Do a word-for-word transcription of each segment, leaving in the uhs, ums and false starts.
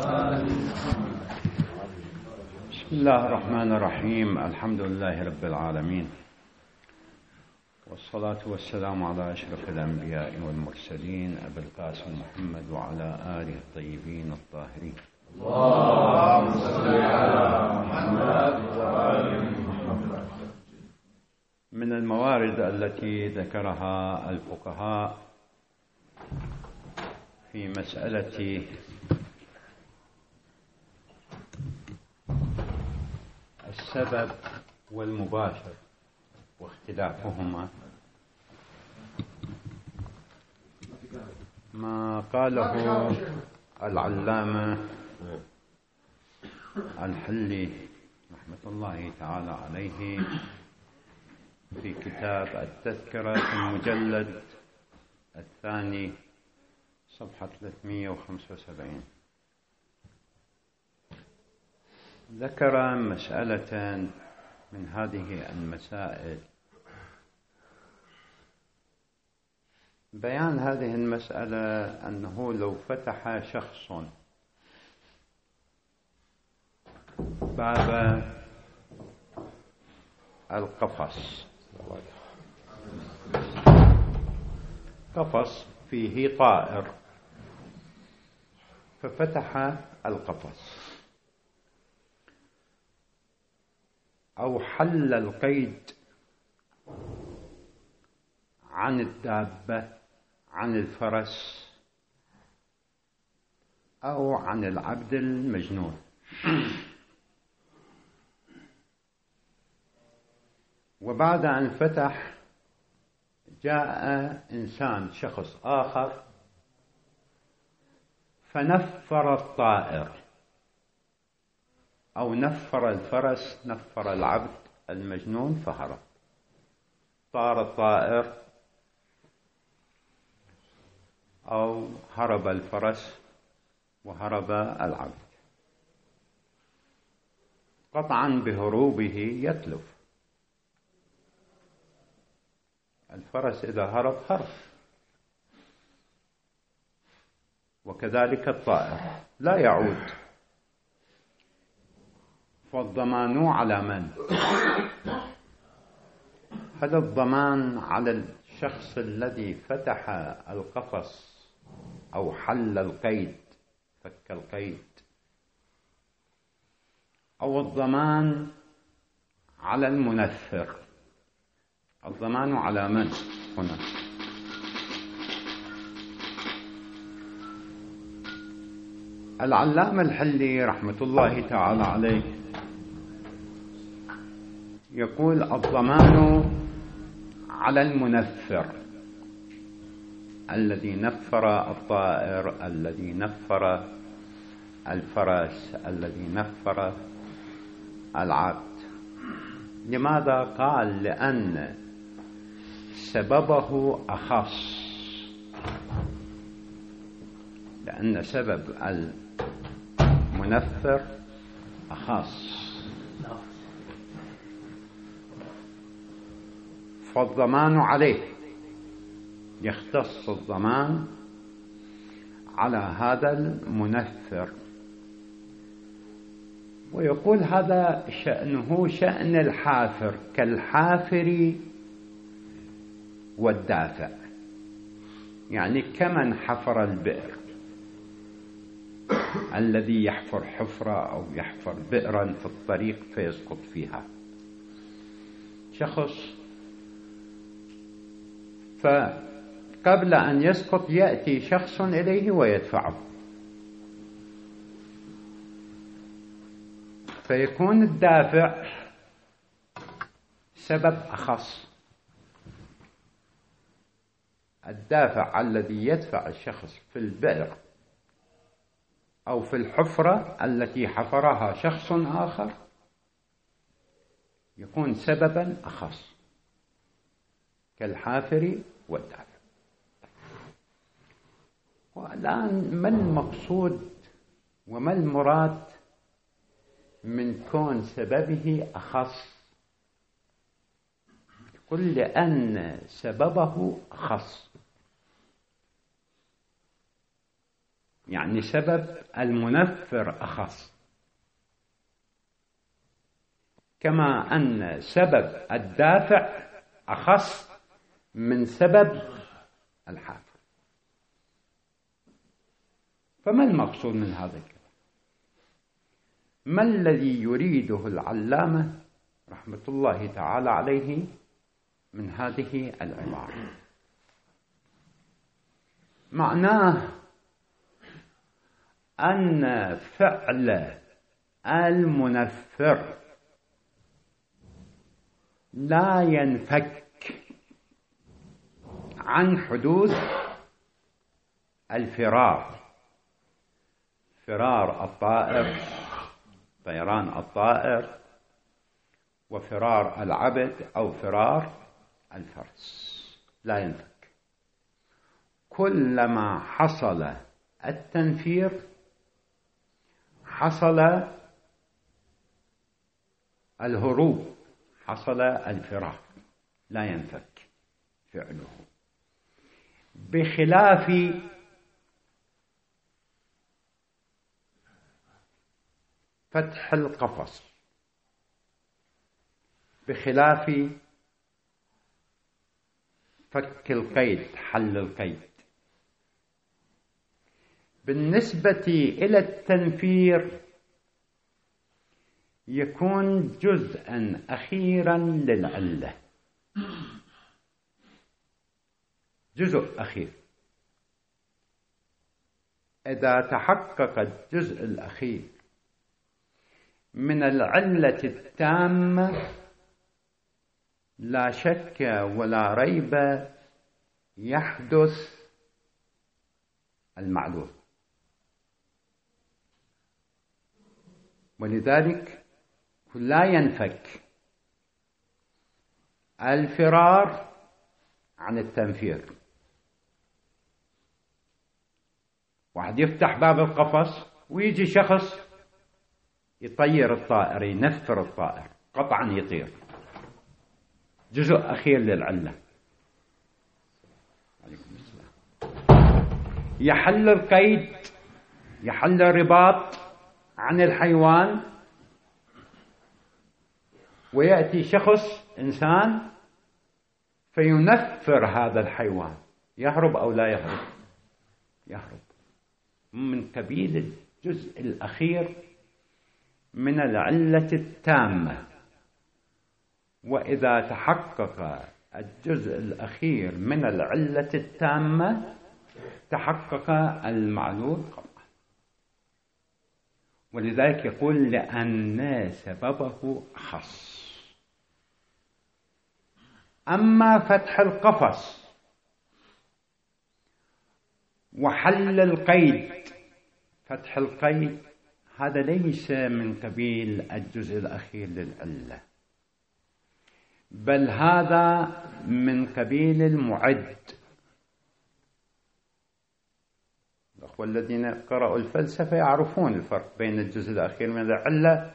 بسم الله الرحمن الرحيم. الحمد لله رب العالمين، والصلاة والسلام على أشرف الأنبياء والمرسلين أبي القاسم محمد وعلى آله الطيبين الطاهرين. اللهم صل على محمد وآل محمد. من الموارد التي ذكرها الفقهاء في مسألة السبب والمباشر واختلافهما ما قاله العلامة الحلي رحمة الله تعالى عليه في كتاب التذكرة في المجلد الثاني صفحة ثلاثمئة وخمسة وسبعين. ذكر مسألة من هذه المسائل. بيان هذه المسألة أنه لو فتح شخص باب القفص، قفص فيه طائر، ففتح القفص أو حل القيد عن الدابة، عن الفرس أو عن العبد المجنون، وبعد أن فتح جاء إنسان شخص آخر فنفر الطائر أو نفر الفرس، نفر العبد المجنون فهرب. طار الطائر أو هرب الفرس وهرب العبد. قطعا بهروبه يتلف. الفرس إذا هرب هرب، وكذلك الطائر لا يعود. فالضمان على من؟ هل الضمان على الشخص الذي فتح القفص أو حل القيد، فك القيد، أو الضمان على المنفر؟ الضمان على من هنا؟ العلامة الحلي رحمة الله تعالى عليه يقول الضمان على المنفر، الذي نفر الطائر، الذي نفر الفرس، الذي نفر العبد. لماذا؟ قال لأن سببه أخص، لأن سبب المنفر أخص، فالضمان عليه، يختص الضمان على هذا المنفر. ويقول هذا شأنه شأن الحافر، كالحافر والدافع، يعني كمن حفر البئر، الذي يحفر حفرة أو يحفر بئرا في الطريق فيسقط فيها شخص، فقبل أن يسقط يأتي شخص إليه ويدفعه، فيكون الدافع سبب أخص. الدافع الذي يدفع الشخص في البئر أو في الحفرة التي حفرها شخص آخر يكون سببا أخص، كالحافر والدافع. والآن ما المقصود وما المراد من كون سببه أخص؟ قل لأن سببه أخص. يعني سبب المنفر أخص، كما أن سبب الدافع أخص من سبب الحافظ. فما المقصود من هذا الكلام؟ ما الذي يريده العلامة رحمة الله تعالى عليه من هذه العبارة؟ معناه أن فعل المنفر لا ينفك عن حدوث الفرار، فرار الطائر، طيران الطائر، وفرار العبد أو فرار الفرس، لا ينفك. كلما حصل التنفير حصل الهروب، حصل الفرار، لا ينفك فعله، بخلاف فتح القفص، بخلاف فك القيد، حل القيد. بالنسبة إلى التنفير يكون جزءا أخيرا للعلة، جزء أخير. إذا تحقق الجزء الأخير من العلة التامة لا شك ولا ريب يحدث المعلول. ولذلك لا ينفك الفرار عن التنفير. واحد يفتح باب القفص ويجي شخص يطير الطائر، ينفر الطائر، قطعا يطير، جزء أخير للعلة. عليكم السلام. يحل القيد، يحل الرباط عن الحيوان، ويأتي شخص إنسان فينفر هذا الحيوان، يهرب أو لا يهرب؟ يهرب، من قبيل الجزء الأخير من العلة التامة. وإذا تحقق الجزء الأخير من العلة التامة تحقق المعلول قطعا. ولذلك يقول لأن سببه أخص. أما فتح القفص وحل القيد، فتح القيد هذا ليس من قبيل الجزء الأخير للعلة، بل هذا من قبيل المعد. الأخوة الذين قرأوا الفلسفة يعرفون الفرق بين الجزء الأخير من العلة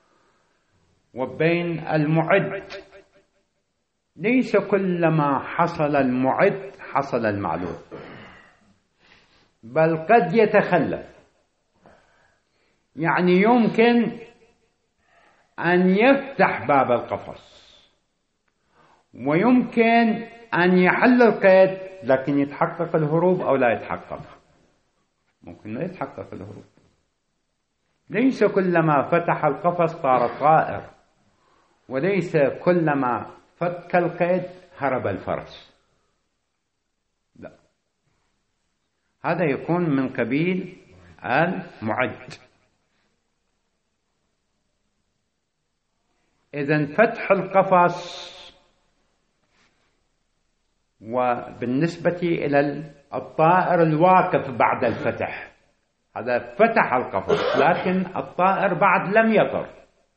وبين المعد. ليس كلما حصل المعد حصل المعلول، بل قد يتخلف. يعني يمكن أن يفتح باب القفص ويمكن أن يحل القيد، لكن يتحقق الهروب أو لا يتحقق؟ ممكن لا يتحقق الهروب. ليس كلما فتح القفص طار الطائر، وليس كلما فك القيد هرب الفرس، لا، هذا يكون من قبيل المعد. إذن فتح القفص، وبالنسبة إلى الطائر الواقف بعد الفتح، هذا فتح القفص لكن الطائر بعد لم يطر.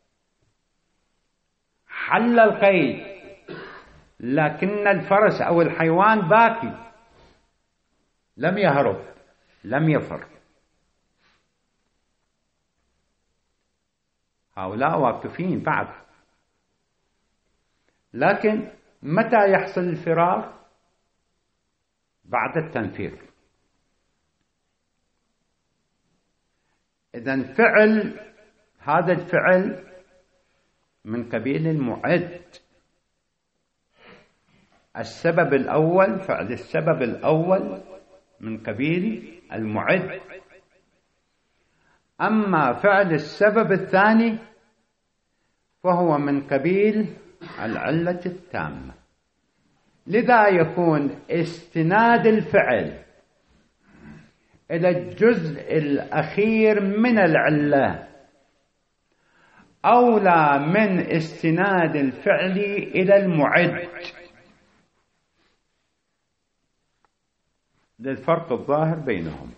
حل القيد لكن الفرس أو الحيوان باقي، لم يهرب، لم يفر. هؤلاء واقفين بعد. لكن متى يحصل الفرار؟ بعد التنفير. إذن فعل، هذا الفعل من قبيل المعد. السبب الأول، فعل السبب الأول من قبيل المعد، أما فعل السبب الثاني فهو من قبيل العلة التامة. لذا يكون استناد الفعل إلى الجزء الأخير من العلة أولى من استناد الفعل إلى المعد، للفرق الظاهر بينهم.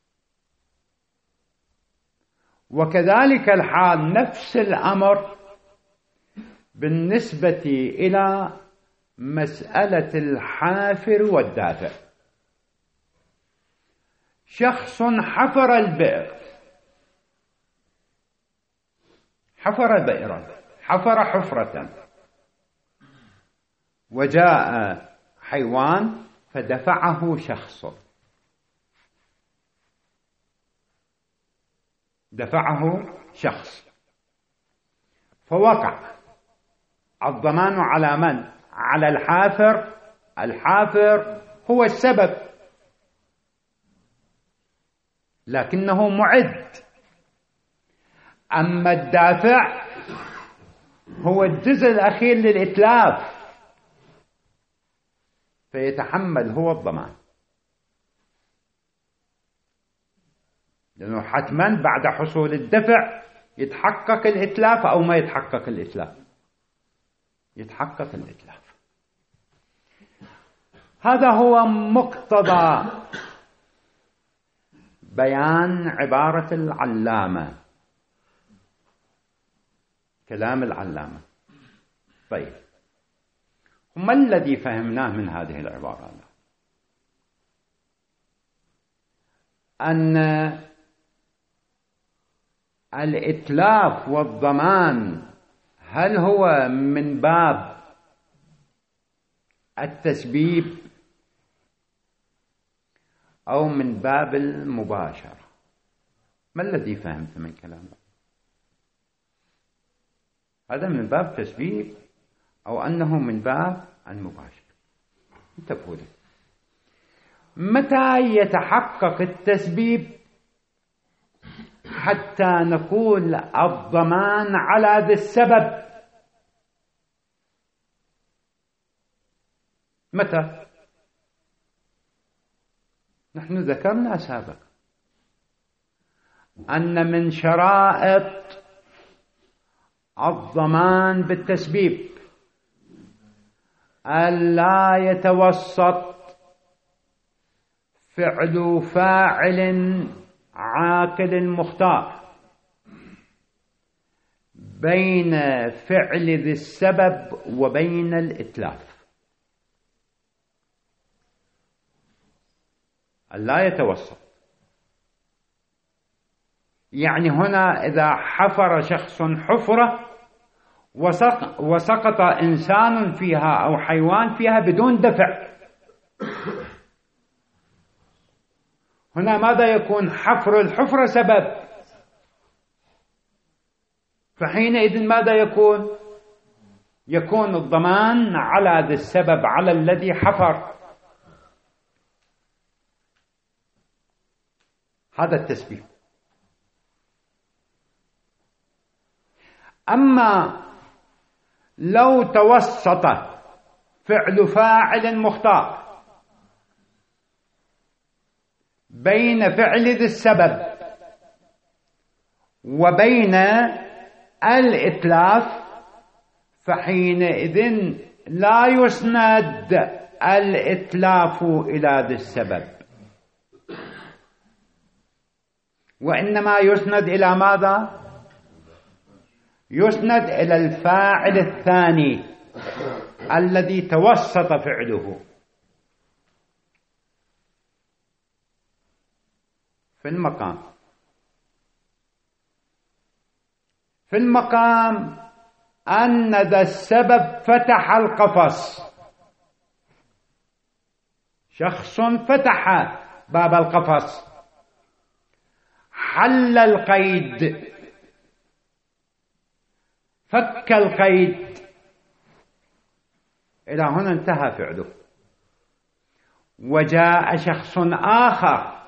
وكذلك الحال، نفس الأمر بالنسبة إلى مسألة الحافر والدافع. شخص حفر البئر، حفر بئرا، حفر حفرة، وجاء حيوان فدفعه شخص، دفعه شخص فوقع. الضمان على من؟ على الحافر. الحافر هو السبب لكنه معد، أما الدافع هو الجزء الأخير للإتلاف فيتحمل هو الضمان، لأنه حتما بعد حصول الدفع يتحقق الإتلاف أو ما يتحقق الإتلاف، يتحقق الإتلاف. هذا هو مقتضى بيان عبارة العلامة، كلام العلامة. طيب، ما الذي فهمناه من هذه العبارة؟ أن الإتلاف والضمان هل هو من باب التسبيب أو من باب المباشرة؟ ما الذي فهمت من كلامه؟ هذا من باب تسبيب أو أنه من باب المباشرة؟ انتبهوا لي. متى يتحقق التسبيب حتى نقول الضمان على ذي السبب؟ متى؟ نحن ذكرنا سابقا أن من شرائط الضمان بالتسبيب ألا يتوسط فعل فاعل عاقل مختار بين فعل ذي السبب وبين الإتلاف، ألا يتوسط. يعني هنا إذا حفر شخص حفرة وسقط إنسان فيها أو حيوان فيها بدون دفع، هنا ماذا يكون؟ حفر الحفرة سبب، فحينئذ ماذا يكون؟ يكون الضمان على ذي السبب، على الذي حفر. هذا التسبيب. أما لو توسط فعل فاعل مختار بين فعل ذي السبب وبين الإتلاف فحينئذ لا يسند الإتلاف إلى ذي السبب، وإنما يسند إلى ماذا؟ يسند إلى الفاعل الثاني الذي توسط فعله. في المقام في المقام أن ذا السبب فتح القفص، شخص فتح باب القفص حل القيد، فك القيد، إلى هنا انتهى فعله. وجاء شخص آخر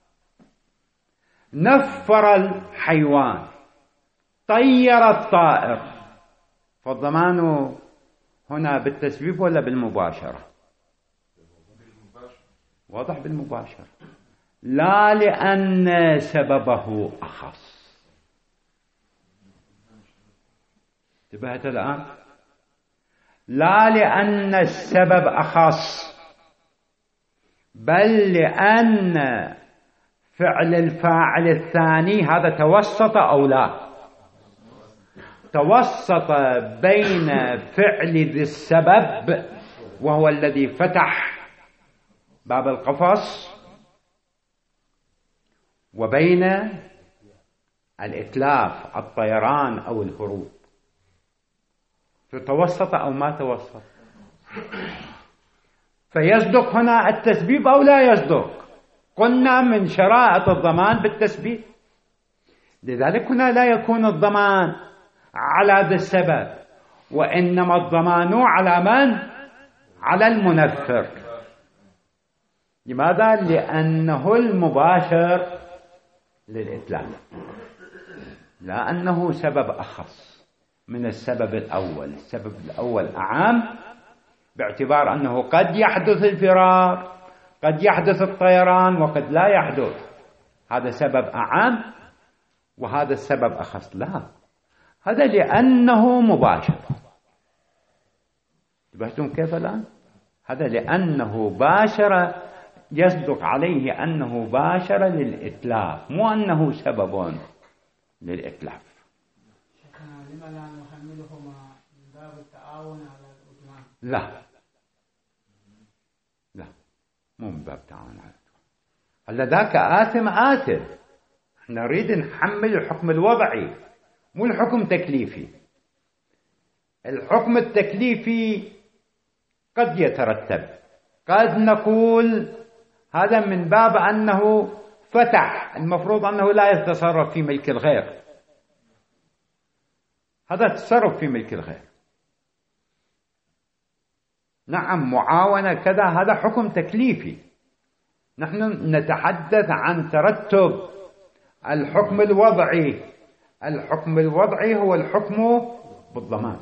نفر الحيوان، طير الطائر، فالضمان هنا بالتسبيب ولا بالمباشرة؟ واضح بالمباشرة، لا لأن سببه أخص. انتبهت الآن؟ لا لأن السبب أخص، بل لأن فعل الفاعل الثاني هذا توسط أو لا، توسط بين فعل ذي السبب وهو الذي فتح باب القفص وبين الإتلاف، الطيران أو الهروب. توسط أو ما توسط؟ فيصدق هنا التسبيب أو لا يصدق؟ قلنا من شرائط الضمان بالتسبيب، لذلك هنا لا يكون الضمان على ذا السبب، وإنما الضمان على من؟ على المنفر. لماذا؟ لأنه المباشر للإتلاف، لا أنه سبب أخص من السبب الأول. السبب الأول أعام باعتبار أنه قد يحدث الفرار، قد يحدث الطيران، وقد لا يحدث. هذا سبب أعام وهذا السبب أخص. لا، هذا لأنه مباشر. انتبهتم كيف الآن؟ هذا لأنه باشر، يصدق عليه أنه باشر للإتلاف، مو أنه سبب للإتلاف. لما لا نحملهما من باب التعاون على الإتمام؟ لا لا، مو من باب التعاون على الإتمام. هلا ذاك آثم آثم، احنا نريد نحمل الحكم الوضعي مو الحكم التكليفي. الحكم التكليفي قد يترتب، قد نقول هذا من باب أنه فتح، المفروض أنه لا يتصرف في ملك الغير، هذا تصرف في ملك الغير. نعم، معاونة كذا، هذا حكم تكليفي. نحن نتحدث عن ترتب الحكم الوضعي. الحكم الوضعي هو الحكم بالضمان،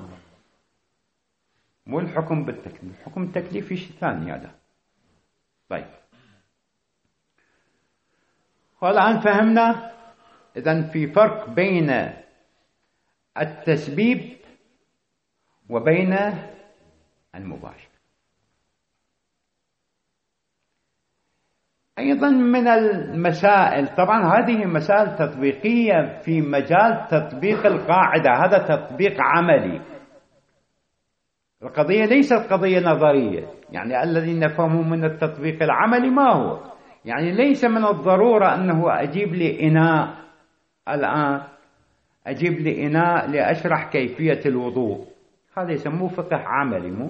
مو الحكم بالتكليف. الحكم التكليفي شيء ثاني هذا. طيب، والآن فهمنا إذن في فرق بين التسبيب وبين المباشر. أيضا من المسائل، طبعا هذه مسائل تطبيقية في مجال تطبيق القاعدة، هذا تطبيق عملي. القضية ليست قضية نظرية، يعني الذي نفهمه من التطبيق العملي ما هو، يعني ليس من الضرورة أنه أجيب لي إناء الآن، أجيب لي إناء لأشرح كيفية الوضوء، هذا يسموه فقه عملي. مو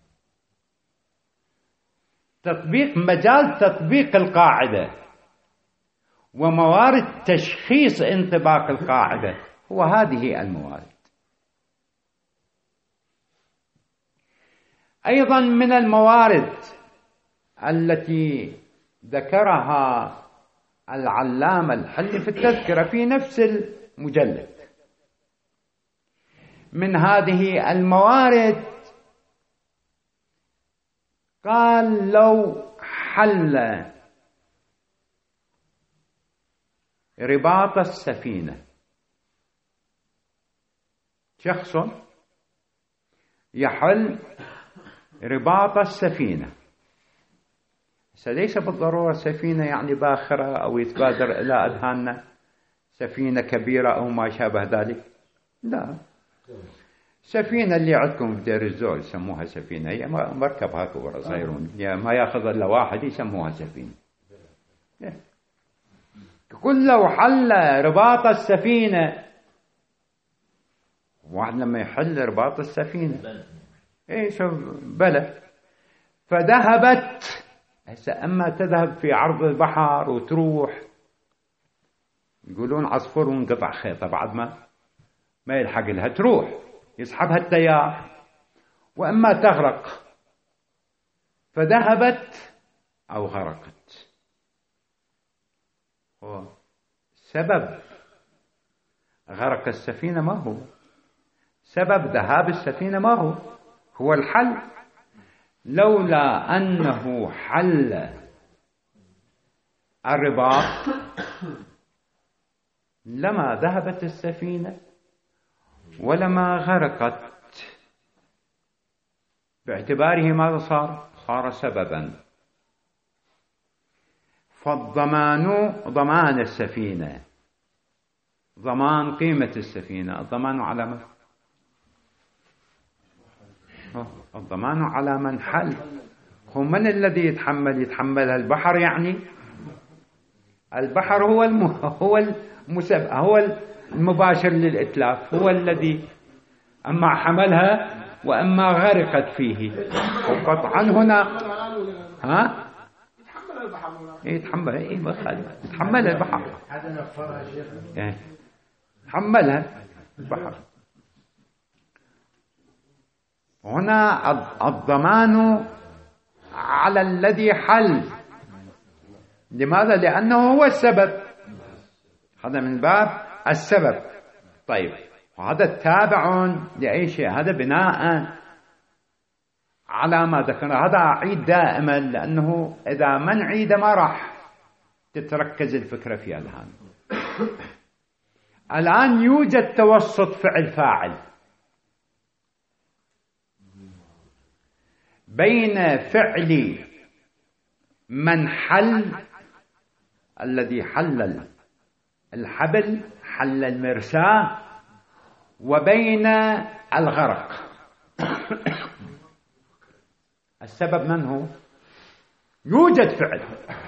تطبيق، مجال تطبيق القاعدة وموارد تشخيص انطباق القاعدة هو هذه الموارد. أيضا من الموارد التي ذكرها العلامة الحلي في التذكرة في نفس المجلد، من هذه الموارد قال لو حل رباط السفينة شخص يحل رباط السفينة، ليس بالضرورة سفينة يعني باخرة أو يتبادر إلى أذهاننا سفينة كبيرة أو ما شابه ذلك، لا، سفينة اللي عندكم في دير الزول يسموها سفينة، هي مركب هكذا صغيرون ما ياخذ إلا واحد يسموها سفينة. كل لو حل رباط السفينة، واحد لما يحل رباط السفينة ايش بلى، فذهبت، هسه اما تذهب في عرض البحر وتروح يقولون عصفور وانقطع خيطه بعد ما ما يلحق لها تروح، يسحبها التيار، واما تغرق، فذهبت او غرقت. هو سبب غرق السفينه ما هو، سبب ذهاب السفينه ما هو، هو الحل. لولا انه حل الرباط لما ذهبت السفينة ولما غرقت، باعتباره ماذا صار؟ صار سببا. فالضمان ضمان السفينة، ضمان قيمة السفينة، الضمان على من؟ الضمان على من حل. هو من الذي يتحمل؟ يتحملها البحر يعني؟ البحر هو الم... هو المسب... هو المباشر للإتلاف، هو الذي أما حملها وأما غرقت فيه. وقطعا هنا ها يتحمل البحر، يتحمل إيه ما خالف، يتحمل البحر، هذا نفرها شيخ، إيه حملها البحر. هنا الضمان على الذي حل. لماذا؟ لأنه هو السبب، هذا من باب السبب. طيب، وهذا التابع لأي شيء، هذا بناء على ما ذكرنا. هذا أعيد دائما، لأنه إذا ما نعيد ما راح تتركز الفكرة في الآن. الآن يوجد توسط فعل فاعل بين فعل من حل، الذي حل الحبل، حل المرساة، وبين الغرق. السبب من هو؟ يوجد فعل،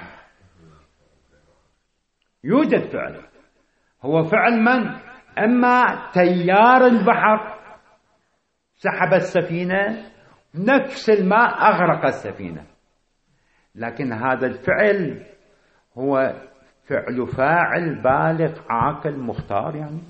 يوجد فعل، هو فعل من؟ أما تيار البحر سحب السفينة، نفس الماء أغرق السفينة، لكن هذا الفعل هو فعل فاعل بالغ عاقل مختار، يعني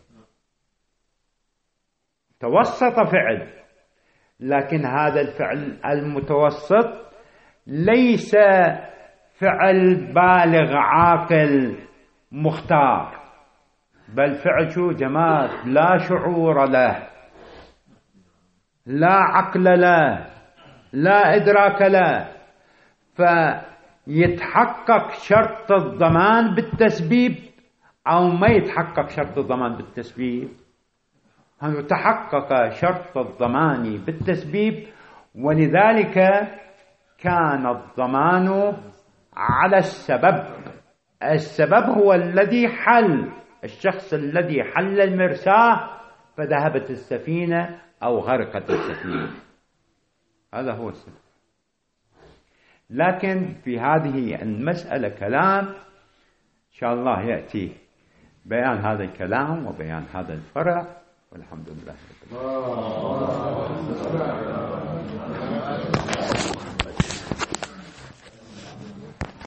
توسط فعل، لكن هذا الفعل المتوسط ليس فعل بالغ عاقل مختار، بل فعل شو جماد، لا شعور له، لا عقل له، لا إدراك له. فيتحقق شرط الضمان بالتسبيب أو ما يتحقق شرط الضمان بالتسبيب؟ هل تحقق شرط الضمان بالتسبيب، ولذلك كان الضمان على السبب. السبب هو الذي حل، الشخص الذي حل المرساة فذهبت السفينة أو غرقت السفينة، هذا هو السبب. لكن في هذه المسألة كلام إن شاء الله يأتي بيان هذا الكلام وبيان هذا الفرع، والحمد لله رب العالمين.